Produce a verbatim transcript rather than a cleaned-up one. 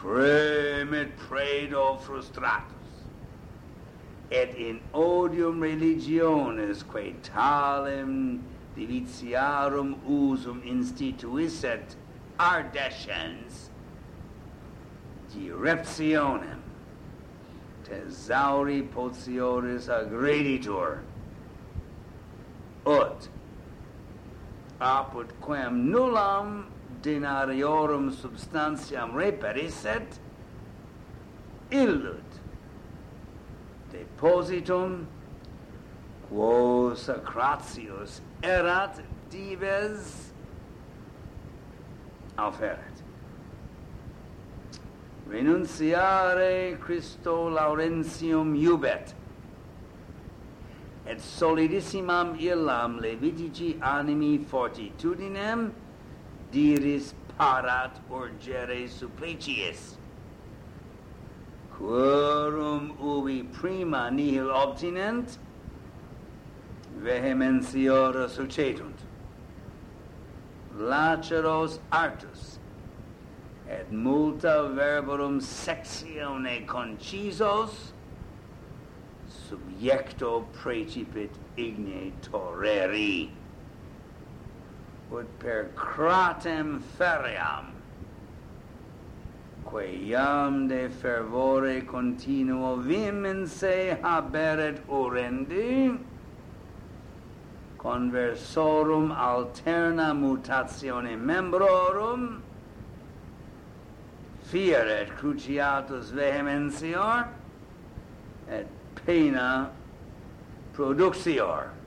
Fremit predo frustratus, et in odium religionis quae talem divitiarum usum instituisset ardescens direptionem thesauri potioris aggreditur, ut apud quem nullam denariorum substantiam reperisset, illud depositum quo sacratius erat dives auferet. Renunciare Christo Laurentium iubet, et solidissimam illam Levitici animi fortitudinem diris parat urgere suppliciis, quorum ubi prima nihil obtinent, vehementiora sucetunt, laceros artus, et multa verborum sectione concisos, subjecto precipit igne torreri, ut per cratem feriam, quae iam de fervore continuo vim in se haberet urendi, conversorum alterna mutatione membrorum, fieret cruciatus vehementior, et pena produxior.